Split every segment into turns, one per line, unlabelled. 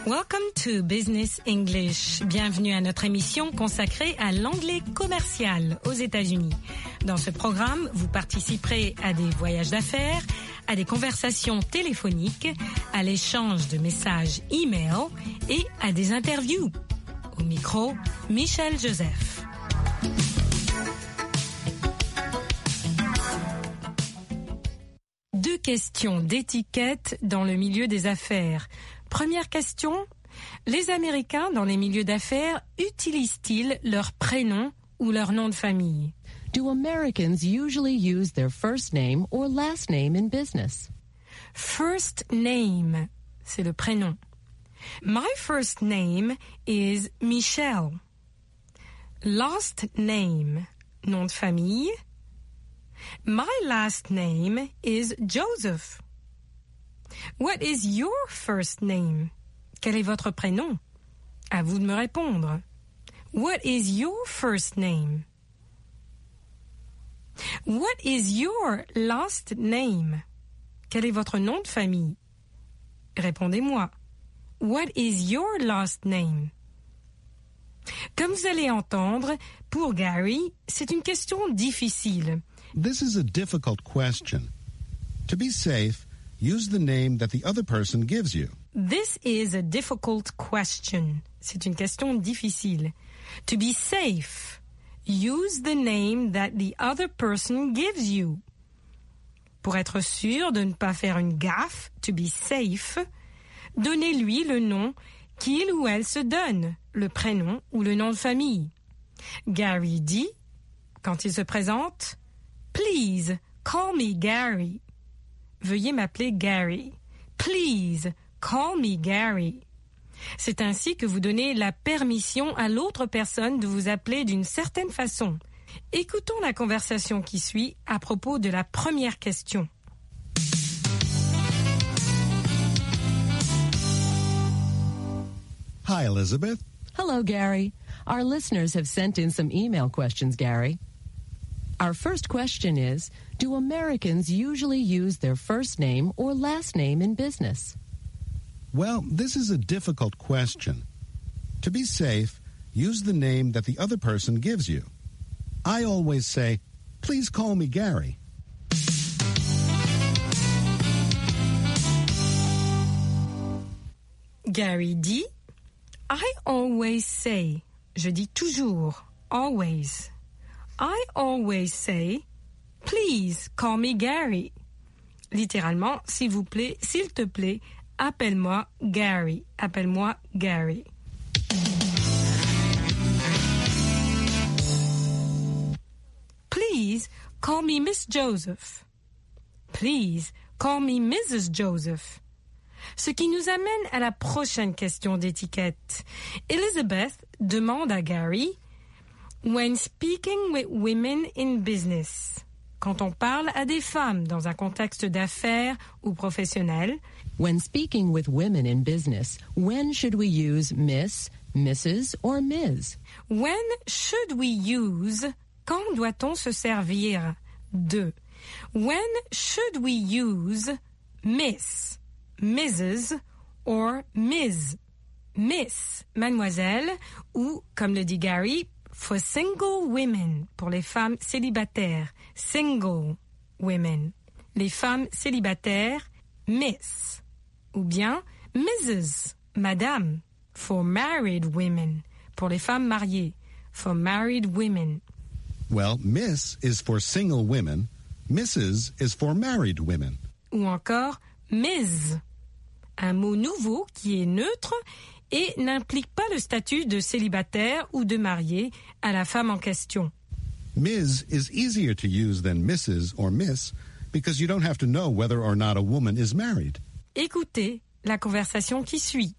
Welcome to Business English. Bienvenue à notre émission consacrée à l'anglais commercial aux États-Unis. Dans ce programme, vous participerez à des voyages d'affaires, à des conversations téléphoniques, à l'échange de messages e-mail et à des interviews. Au micro, Michel Joseph. Deux questions d'étiquette dans le milieu des affaires. Première question, les Américains dans les milieux d'affaires utilisent-ils leur prénom ou leur nom de famille?
Do Americans usually use their first name or last name in business?
First name, c'est le prénom. My first name is Michelle. Last name, nom de famille. My last name is Joseph. What is your first name? Quel est votre prénom? À vous de me répondre. What is your first name? What is your last name? Quel est votre nom de famille? Répondez-moi. What is your last name? Comme vous allez entendre, pour Gary, c'est une question difficile.
This is a difficult question. To be safe, use the name that the other person gives you.
This is a difficult question. C'est une question difficile. To be safe, use the name that the other person gives you. Pour être sûr de ne pas faire une gaffe, to be safe, donnez-lui le nom qu'il ou elle se donne, le prénom ou le nom de famille. Gary dit, quand il se présente, « Please, call me Gary ». Veuillez m'appeler Gary. Please, call me Gary. C'est ainsi que vous donnez la permission à l'autre personne de vous appeler d'une certaine façon. Écoutons la conversation qui suit à propos de la première question.
Hi, Elizabeth.
Hello, Gary. Our listeners have sent in some email questions, Gary. Our first question is, do Americans usually use their first name or last name in business?
Well, this is a difficult question. To be safe, use the name that the other person gives you. I always say, please call me Gary.
Gary dit, I always say, je dis toujours, always. I always say, please call me Gary. Littéralement, s'il vous plaît, s'il te plaît, appelle-moi Gary. Appelle-moi Gary. Please call me Miss Joseph. Please call me Mrs. Joseph. Ce qui nous amène à la prochaine question d'étiquette. Elizabeth demande à Gary, when speaking with women in business, quand on parle à des femmes dans un contexte d'affaires ou professionnel,
when speaking with women in business, when should we use Miss, Mrs. or Ms?
When should we use, quand doit-on se servir de? When should we use Miss, Mrs. or Ms? Miss, mademoiselle, ou, comme le dit Gary, for single women, pour les femmes célibataires, single women. Les femmes célibataires, Miss. Ou bien Mrs., madame, for married women, pour les femmes mariées, for married women.
Well, Miss is for single women, Mrs. is for married women.
Ou encore Ms., un mot nouveau qui est neutre et n'implique pas le statut de célibataire ou de marié à la femme en question.
Ms. is easier to use than Mrs. or Miss because you don't have to know whether or not a woman is married.
Écoutez la conversation qui suit.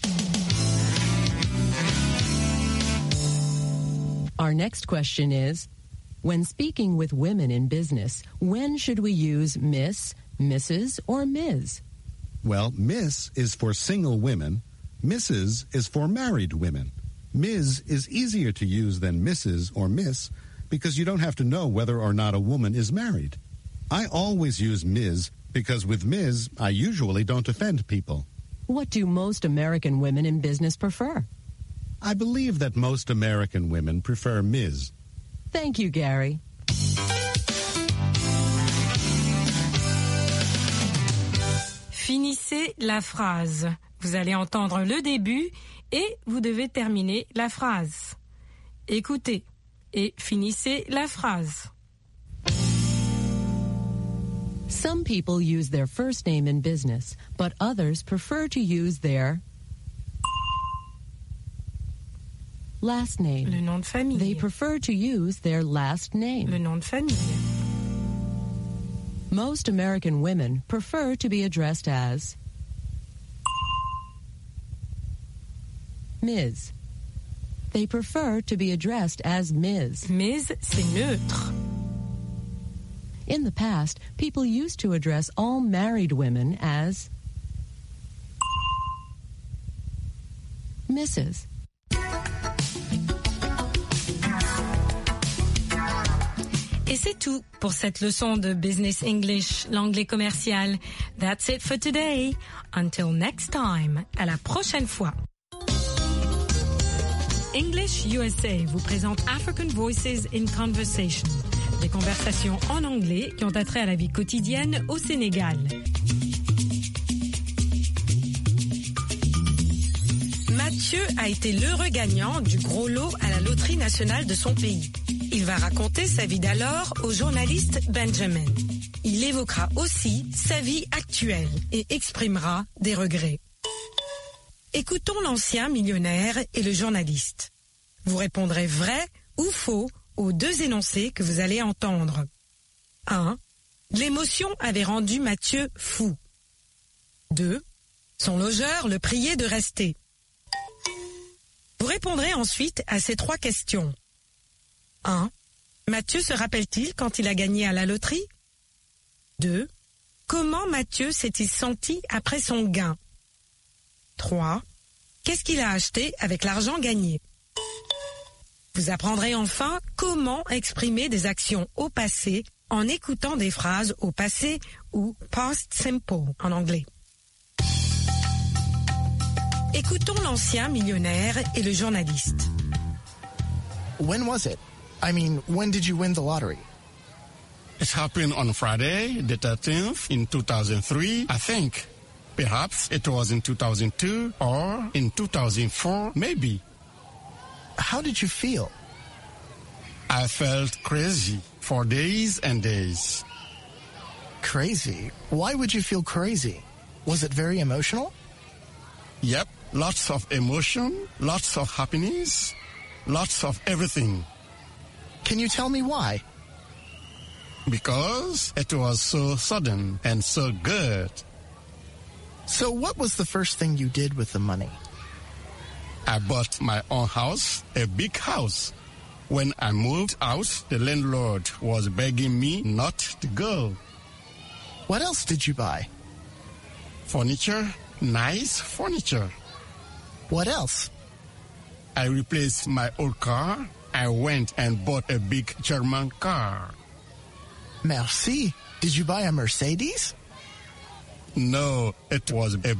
Our next question is, when speaking with women in business, when should we use Miss, Mrs. or Ms?
Well, Miss is for single women, Mrs. is for married women. Ms. is easier to use than Mrs. or Miss because you don't have to know whether or not a woman is married. I always use Ms. because with Ms. I usually don't offend people.
What do most American women in business prefer?
I believe that most American women prefer Ms.
Thank you, Gary.
Finissez la phrase. Vous allez entendre le début et vous devez terminer la phrase. Écoutez et finissez la phrase.
Some people use their first name in business, but others prefer to use their last name.
Le nom de famille.
They prefer to use their last name.
Le nom de famille.
Most American women prefer to be addressed as Ms. They prefer to be addressed as Ms.
Ms, c'est neutre.
In the past, people used to address all married women as Mrs.
Et c'est tout pour cette leçon de Business English, l'anglais commercial. That's it for today. Until next time. À la prochaine fois. English USA vous présente African Voices in Conversation. Des conversations en anglais qui ont attrait à la vie quotidienne au Sénégal. Mathieu a été l'heureux gagnant du gros lot à la loterie nationale de son pays. Il va raconter sa vie d'alors au journaliste Benjamin. Il évoquera aussi sa vie actuelle et exprimera des regrets. Écoutons l'ancien millionnaire et le journaliste. Vous répondrez vrai ou faux aux deux énoncés que vous allez entendre. 1. L'émotion avait rendu Mathieu fou. 2. Son logeur le priait de rester. Vous répondrez ensuite à ces trois questions. 1. Mathieu se rappelle-t-il quand il a gagné à la loterie? 2. Comment Mathieu s'est-il senti après son gain? 3. Qu'est-ce qu'il a acheté avec l'argent gagné? Vous apprendrez enfin comment exprimer des actions au passé en écoutant des phrases au passé ou past simple en anglais. Écoutons l'ancien millionnaire et le journaliste.
When was it? I mean, when did you win the lottery?
It happened on Friday, the 13th, in 2003, I think. Perhaps it was in 2002 or in 2004, maybe.
How did you feel?
I felt crazy for days and days.
Crazy? Why would you feel crazy? Was it very emotional?
Yep, lots of emotion, lots of happiness, lots of everything.
Can you tell me why?
Because it was so sudden and so good.
So what was the first thing you did with the money?
I bought my own house, a big house. When I moved out, the landlord was begging me not to go.
What else did you buy?
Furniture, nice furniture.
What else?
I replaced my old car. I went and bought a big German car.
Merci. Did you buy a Mercedes?
No, it was a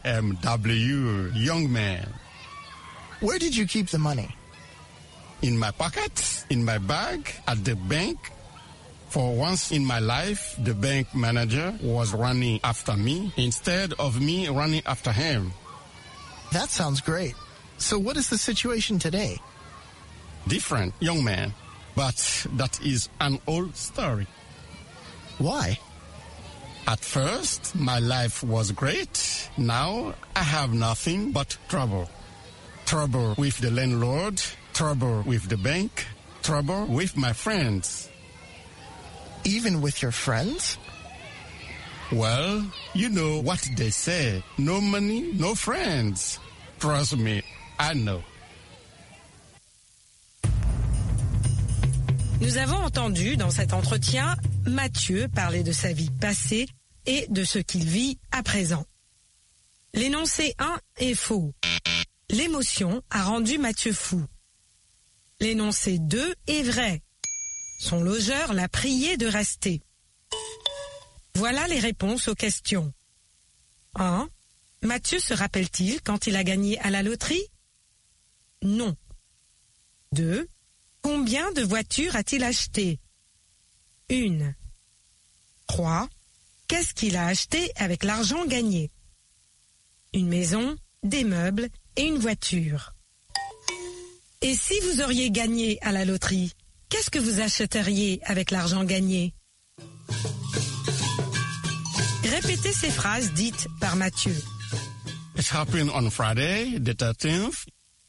BMW, young man.
Where did you keep the money?
In my pocket, in my bag, at the bank. For once in my life, the bank manager was running after me instead of me running after him.
That sounds great. So what is the situation today?
Different, young man. But that is an old story.
Why?
At first, my life was great. Now, I have nothing but trouble. Trouble with the landlord, trouble with the bank, trouble with my friends.
Even with your friends?
Well, you know what they say. No money, no friends. Trust me, I know.
Nous avons entendu dans cet entretien Mathieu parler de sa vie passée et de ce qu'il vit à présent. L'énoncé 1 est faux. L'émotion a rendu Mathieu fou. L'énoncé 2 est vrai. Son logeur l'a prié de rester. Voilà les réponses aux questions. 1. Mathieu se rappelle-t-il quand il a gagné à la loterie? Non. 2. Combien de voitures a-t-il acheté? 1. 3. Qu'est-ce qu'il a acheté avec l'argent gagné? Une maison, des meubles et une voiture. Et si vous auriez gagné à la loterie, qu'est-ce que vous achèteriez avec l'argent gagné? Répétez ces phrases dites par Mathieu.
It happened on Friday, the 13th.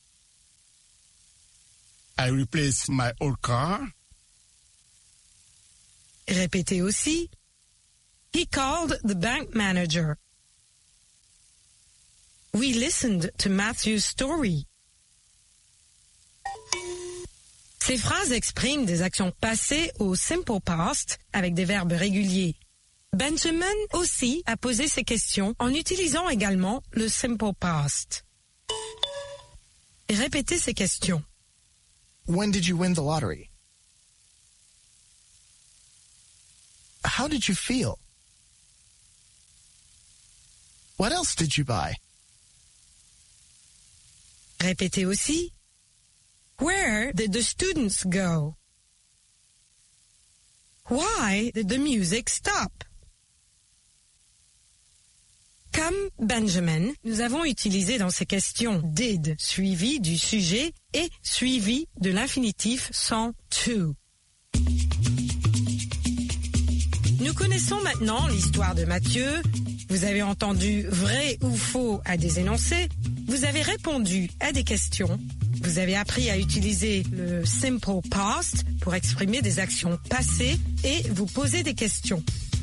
I replaced my old car.
Répétez aussi. He called the bank manager. We listened to Matthew's story. Ces phrases expriment des actions passées au simple past avec des verbes réguliers. Benjamin aussi a posé ces questions en utilisant également le simple past. Répétez ces questions.
When did you win the lottery? How did you feel? What else did you buy?
Répétez aussi. Where did the students go? Why did the music stop? Comme Benjamin, nous avons utilisé dans ces questions did suivi du sujet et suivi de l'infinitif sans to. Nous connaissons maintenant l'histoire de Mathieu. Vous avez entendu vrai ou faux à des énoncés. Vous avez répondu à des questions. Vous avez appris à utiliser le simple past pour exprimer des actions passées et vous poser des questions.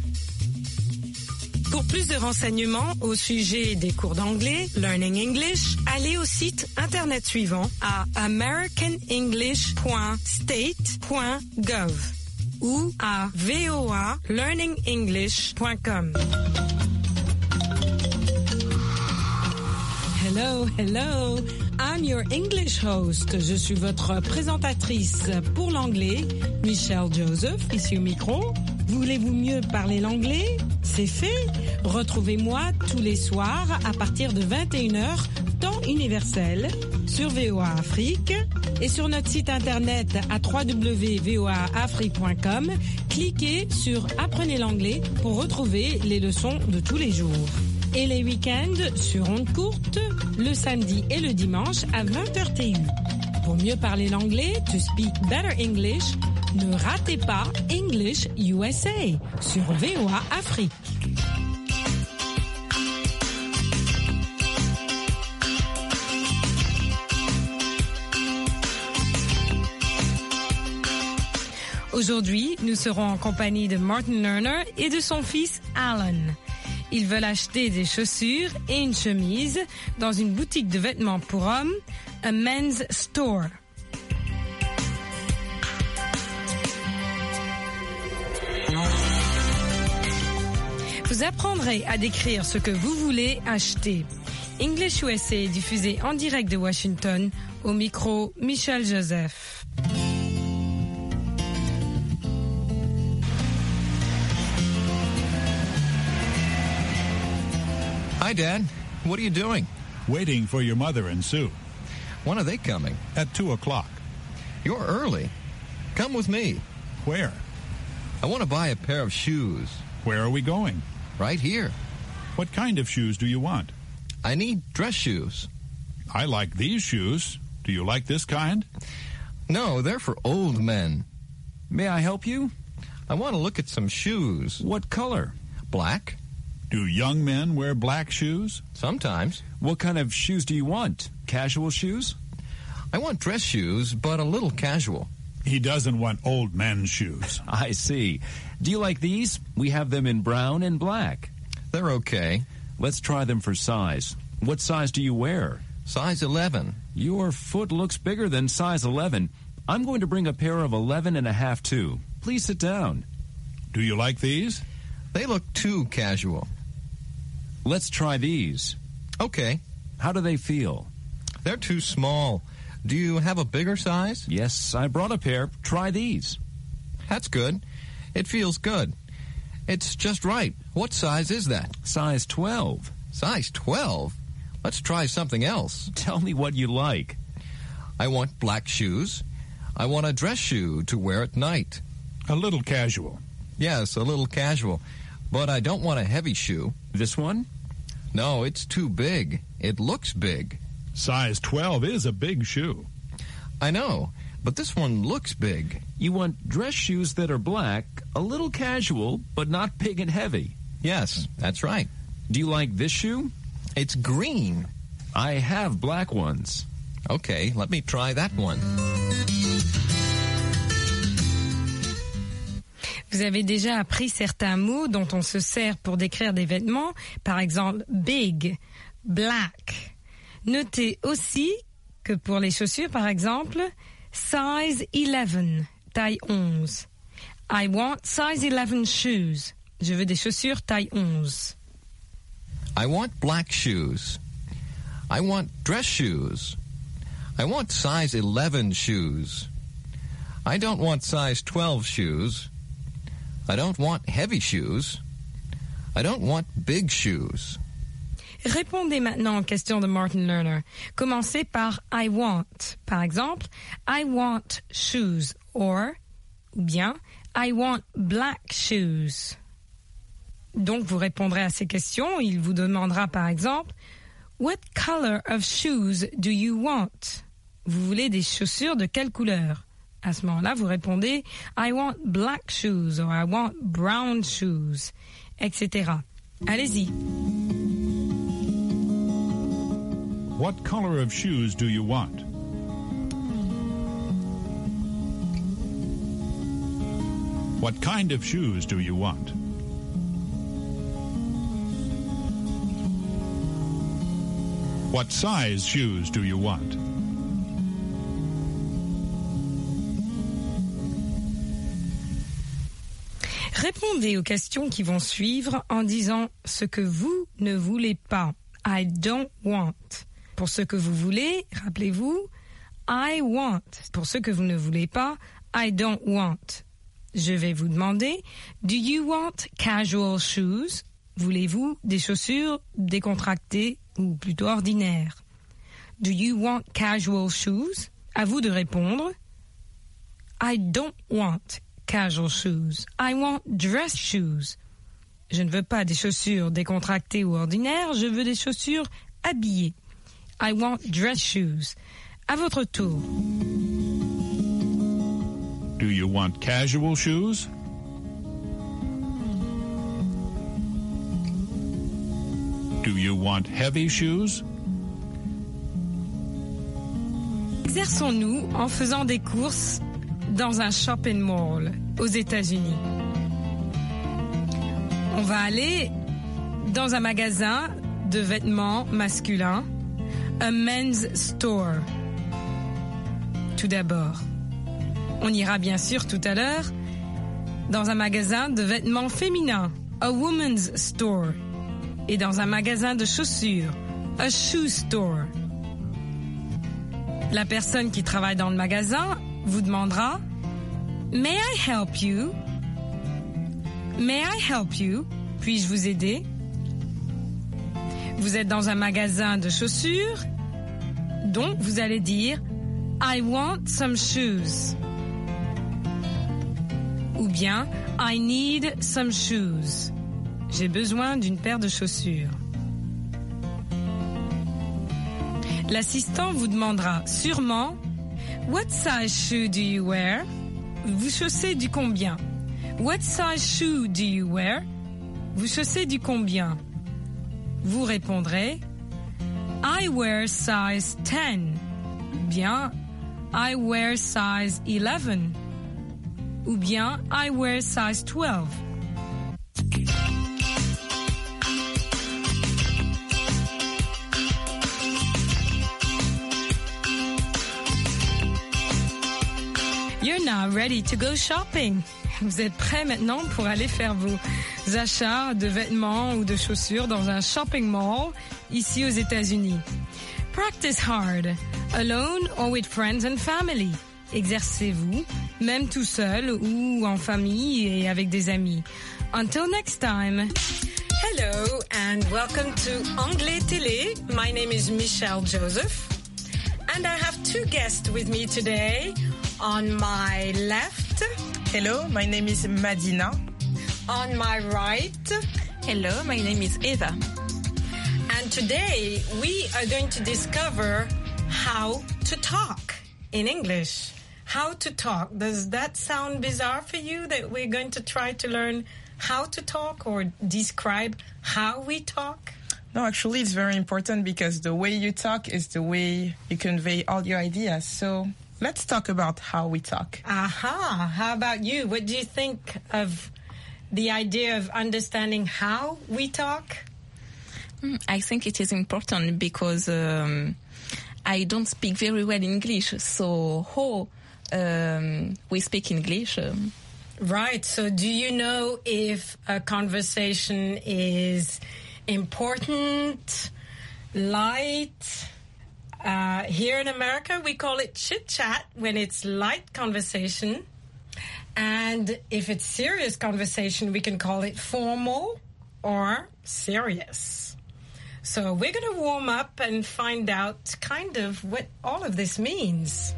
Pour plus de renseignements au sujet des cours d'anglais, Learning English, allez au site internet suivant à americanenglish.state.gov ou à voalearningenglish.com. Hello, hello. I'm your English host. Je suis votre présentatrice pour l'anglais, Michelle Joseph, ici au micro. Voulez-vous mieux parler l'anglais? C'est fait. Retrouvez-moi tous les soirs à partir de 21h, temps universel, sur VOA Afrique et sur notre site internet à www.voaafrique.com. Cliquez sur Apprenez l'anglais pour retrouver les leçons de tous les jours. Et les week-ends sur ondes courtes, le samedi et le dimanche à 20h TU. Pour mieux parler l'anglais, to speak better English, ne ratez pas English USA sur VOA Afrique. Aujourd'hui, nous serons en compagnie de Martin Lerner et de son fils Alan. Ils veulent acheter des chaussures et une chemise dans une boutique de vêtements pour hommes, a men's store. Vous apprendrez à décrire ce que vous voulez acheter. English USA est diffusé en direct de Washington, au micro Michelle Joseph.
Hi, Dad. What are you doing?
Waiting for your mother and Sue.
When are they coming?
At 2 o'clock.
You're early. Come with me.
Where?
I want to buy a pair of shoes.
Where are we going?
Right here.
What kind of shoes do you want?
I need dress shoes.
I like these shoes. Do you like this kind?
No, they're for old men.
May I help you?
I want to look at some shoes.
What color?
Black.
Do young men wear black shoes?
Sometimes.
What kind of shoes do you want? Casual shoes?
I want dress shoes, but a little casual.
He doesn't want old men's shoes.
I see. Do you like these? We have them in brown and black.
They're okay.
Let's try them for size. What size do you wear?
Size 11.
Your foot looks bigger than size 11. I'm going to bring a pair of 11 and a half too. Please sit down.
Do you like these?
They look too casual.
Let's try these.
Okay.
How do they feel?
They're too small. Do you have a bigger size?
Yes, I brought a pair. Try these.
That's good. It feels good. It's just right. What size is that?
Size 12.
Size 12? Let's try something else.
Tell me what you like.
I want black shoes. I want a dress shoe to wear at night.
A little casual.
Yes, a little casual. But I don't want a heavy shoe.
This one?
No, it's too big. It looks big.
Size 12 is a big shoe.
I know, but this one looks big.
You want dress shoes that are black, a little casual, but not big and heavy.
Yes, that's right.
Do you like this shoe?
It's green.
I have black ones.
Okay, let me try that one.
Vous avez déjà appris certains mots dont on se sert pour décrire des vêtements, par exemple big, black. Notez aussi que pour les chaussures, par exemple, size 11, taille 11. I want size 11 shoes. Je veux des chaussures taille 11.
I want black shoes. I want dress shoes. I want size 11 shoes. I don't want size 12 shoes. I don't want heavy shoes. I don't want big shoes.
Répondez maintenant aux questions de Martin Lerner. Commencez par I want. Par exemple, I want shoes. Ou bien, I want black shoes. Donc, vous répondrez à ces questions. Il vous demandera par exemple, What color of shoes do you want? Vous voulez des chaussures de quelle couleur? À ce moment-là, vous répondez I want black shoes or I want brown shoes, etc. Allez-y.
What color of shoes do you want? What kind of shoes do you want? What size shoes do you want?
Répondez aux questions qui vont suivre en disant ce que vous ne voulez pas. I don't want. Pour ce que vous voulez, rappelez-vous, I want. Pour ce que vous ne voulez pas, I don't want. Je vais vous demander, do you want casual shoes? Voulez-vous des chaussures décontractées ou plutôt ordinaires? Do you want casual shoes? À vous de répondre. I don't want casual shoes. I want dress shoes. Je ne veux pas des chaussures décontractées ou ordinaires, je veux des chaussures habillées. I want dress shoes. À votre tour.
Do you want casual shoes? Do you want heavy shoes?
Exerçons-nous en faisant des courses dans un shopping mall aux États-Unis. On va aller dans un magasin de vêtements masculins, a men's store. Tout d'abord, on ira bien sûr tout à l'heure dans un magasin de vêtements féminins, a woman's store. Et dans un magasin de chaussures, a shoe store. La personne qui travaille dans le magasin vous demandera « May I help you? May I help you? Puis-je vous aider? » Vous êtes dans un magasin de chaussures, donc vous allez dire « I want some shoes. » Ou bien « I need some shoes. » J'ai besoin d'une paire de chaussures. L'assistant vous demandera sûrement « What size shoe do you wear? » Vous chaussez du combien? What size shoe do you wear? Vous chaussez du combien? Vous répondrez I wear size 10. Ou bien I wear size 11. Ou bien I wear size 12. You're now ready to go shopping. Vous êtes prêts maintenant pour aller faire vos achats de vêtements ou de chaussures dans un shopping mall ici aux États-Unis. Practice hard, alone or with friends and family. Exercez-vous, même tout seul ou en famille et avec des amis. Until next time. Hello and welcome to Anglais Télé. My name is Michelle Joseph and I have two guests with me today. On my left.
Hello, my name is Madina.
On my right.
Hello, my name is Eva.
And today we are going to discover how to talk in English. How to talk. Does that sound bizarre for you that we're going to try to learn how to talk or describe how we talk?
No, actually it's very important because the way you talk is the way you convey all your ideas. So let's talk about how we talk.
Aha. How about you? What do you think of the idea of understanding how we talk?
I think it is important because I don't speak very well English. So how we speak English?
Right. So do you know if a conversation is important, light? Here in America, we call it chit-chat when it's light conversation. And if it's serious conversation, we can call it formal or serious. So we're going to warm up and find out kind of what all of this means.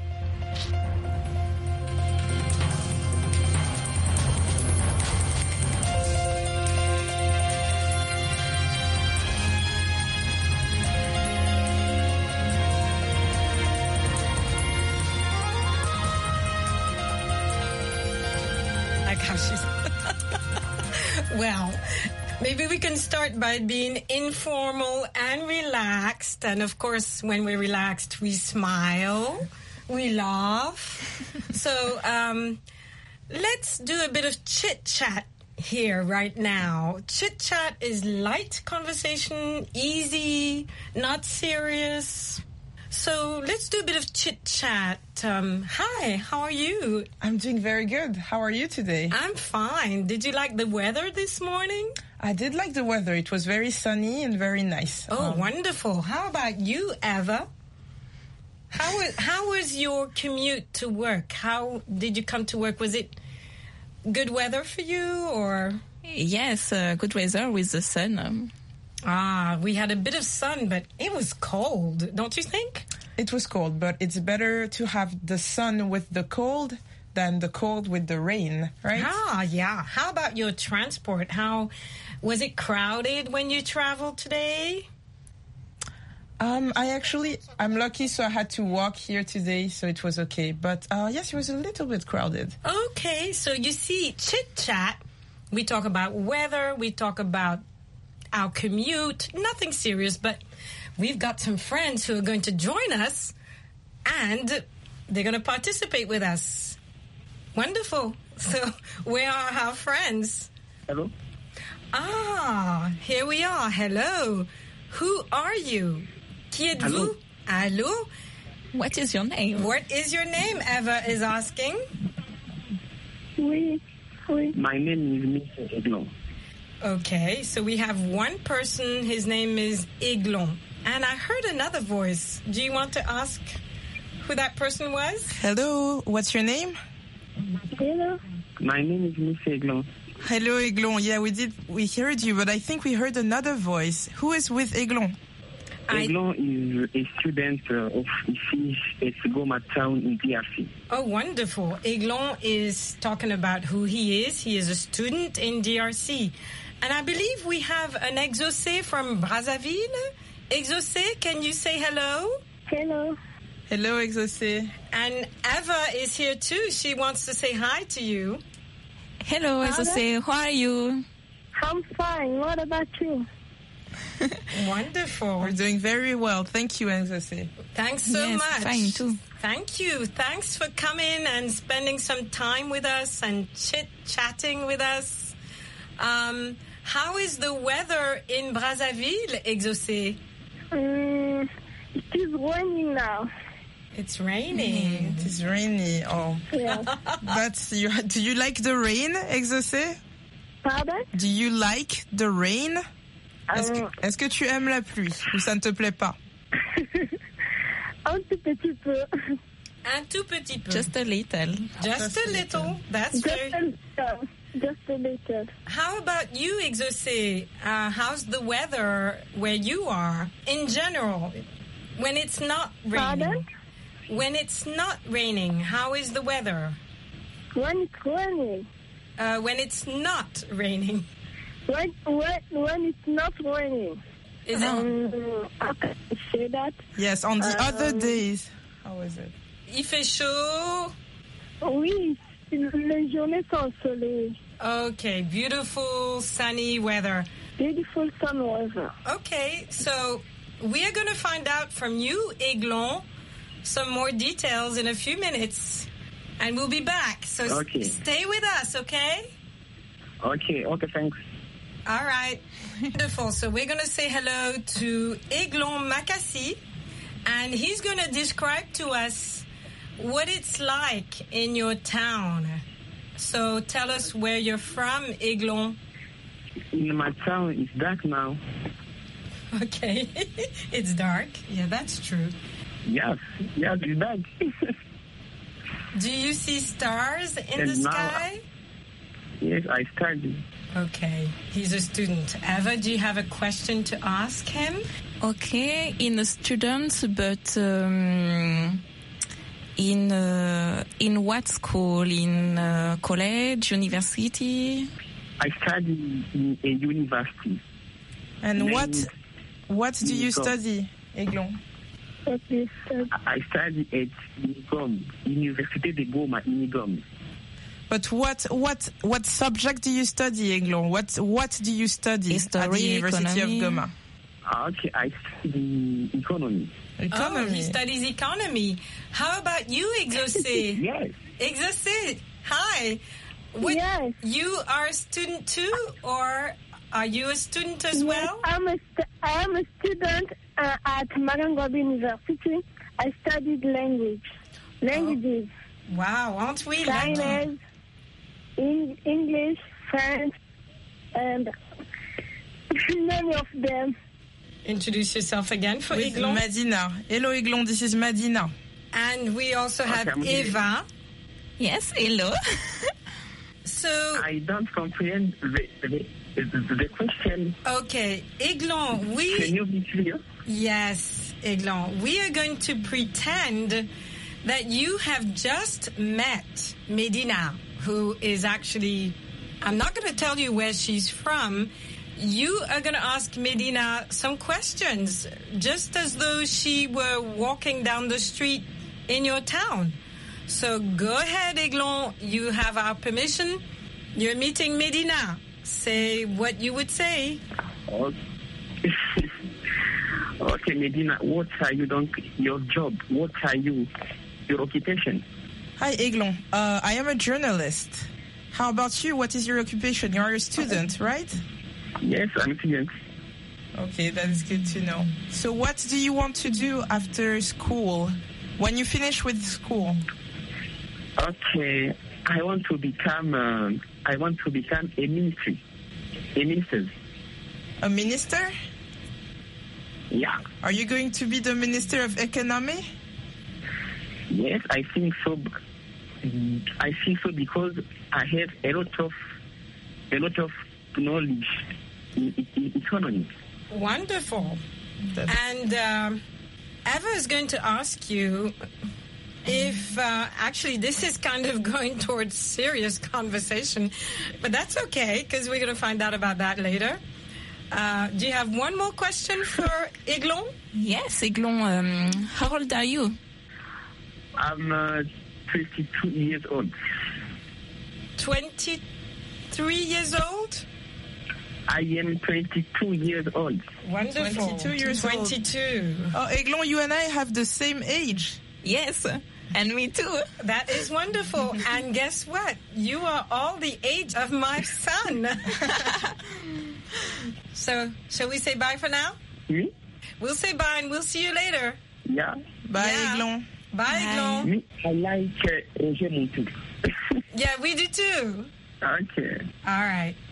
Well, maybe we can start by being informal and relaxed. And of course, when we're relaxed, we smile, we laugh. So let's do a bit of chit-chat here right now. Chit-chat is light conversation, easy, not serious. So let's do a bit of chit-chat. Hi, how are you?
I'm doing very good. How are you today?
I'm fine. Did you like the weather this morning?
I did like the weather. It was very sunny and very nice.
Oh, wonderful. How about you, Eva? How was your commute to work? How did you come to work? Was it good weather for you or?
Yes, good weather with the sun.
We had a bit of sun, but it was cold, don't you think?
It was cold, but it's better to have the sun with the cold than the cold with the rain, right?
Yeah. How about your transport? How was it crowded when you traveled today?
I'm lucky, so I had to walk here today, so it was okay. But yes, it was a little bit crowded.
Okay, so you see, chit-chat, we talk about weather, we talk about our commute, nothing serious, but we've got some friends who are going to join us and they're going to participate with us. Wonderful. So where are our friends?
Hello.
Here we are. Hello. Who are you? Qui êtes-vous? Allô?
What is your name?
What is your name? Eva is asking.
Oui. My name is Mr. Eglon.
Okay, so we have one person, his name is Eglon. And I heard another voice. Do you want to ask who that person was?
Hello, what's your name?
Hello. My name is Mr. Eglon.
Hello, Eglon. Yeah, we heard you, but I think we heard another voice. Who is with Eglon?
Eglon is a student of Ici at Goma town in DRC.
Oh, wonderful. Eglon is talking about who he is. He is a student in DRC. And I believe we have an Exaucé from Brazzaville. Exaucé, can you say hello?
Hello.
Hello, Exaucé.
And Eva is here too. She wants to say hi to you.
Hello, Exaucé. How are you?
I'm fine. What about you?
Wonderful.
We're doing very well. Thank you, Exaucé.
Thanks so much.
Fine too.
Thank you. Thanks for coming and spending some time with us and chit-chatting with us. How is the weather in Brazzaville, Exaucé?
It is raining now.
It's raining.
It is rainy. Oh,
yeah.
Do you like the rain, Exaucé?
Pardon?
Do you like the rain? Est-ce que tu aimes la pluie ou ça ne te plaît pas?
Un tout petit peu.
Un tout petit peu.
Just a little.
Just a little. That's
Just
very...
a little.
just a little.
How about you, Exaucé? How's the weather where you are in general? When it's not raining.
Pardon?
When it's not raining, how is the weather?
When it's raining.
When it's not raining.
When it's not raining.
Is it?
How can I say that?
Yes, on the other days. How is it?
Il fait chaud.
Oui, les journées sont ensoleillées.
Okay, beautiful sunny weather.
Beautiful sun weather.
Okay, so we are going to find out from you, Aiglon, some more details in a few minutes. And we'll be back. So stay with us, okay?
Okay, thanks.
All right. Wonderful. So we're going to say hello to Aiglon Makassi, and he's going to describe to us what it's like in your town. So tell us where you're from, Aiglon.
In my town, it's dark now.
Okay. It's dark. Yeah, that's true.
Yes, it's dark.
Do you see stars in the sky?
Yes, I study.
Okay, he's a student. Eva, do you have a question to ask him?
Okay, in a student, but in what school? In college, university?
I study in a university.
And what do you study, Aiglon?
I study at Unigom, Université de Goma, Unigom.
But what subject do you study, Aiglon? What do you study
History,
at the University
economy.
of Goma?
Okay, I study economy.
Oh, he studies economy. How about you, Exaucé?
Yes.
Exaucé, hi.
Yes.
You are a student too, or are you a student as well?
I am a student at Marangobi University. I studied languages.
Wow, aren't we
Chinese, English, French, and many of them.
Introduce yourself again for
With
Aiglon.
Madina. Hello, Aiglon. This is Madina.
And we also have Eva.
Yes, hello.
So
I don't comprehend the question.
Okay, Aiglon,
Can you be clear?
Yes, Aiglon. We are going to pretend that you have just met Medina, who is actually, I'm not going to tell you where she's from. You are going to ask Medina some questions, just as though she were walking down the street in your town. So go ahead, Aiglon. You have our permission. You're meeting Medina. Say what you would say.
Okay, Medina, what are you doing? Your job? What are you? Your occupation?
Hi, Aiglon. I am a journalist. How about you? What is your occupation? You are a student, right?
Yes, I'm a student.
Okay, that is good to know. So what do you want to do after school? When you finish with school?
Okay, I want to become a minister.
A minister?
Yeah.
Are you going to be the Minister of Economy?
Yes, I think so. I think so because I have a lot of knowledge in economy.
Wonderful. And Eva is going to ask you if actually this is kind of going towards serious conversation, but that's okay because we're going to find out about that later. Do you have one more question for Aiglon?
Yes, Aiglon. How old are you?
I'm 22 years old.
23 years old?
I am 22 years old.
Wonderful.
22 years old.
22.
Oh, Aiglon, you and I have the same age.
Yes, and me too.
That is wonderful. And guess what? You are all the age of my son. So, shall we say bye for now?
Hmm?
We'll say bye and we'll see you later.
Yeah.
Bye, Aiglon.
Bye, Aiglon.
Me, I like Roger Montou.
Yeah, we do too.
Okay.
All right.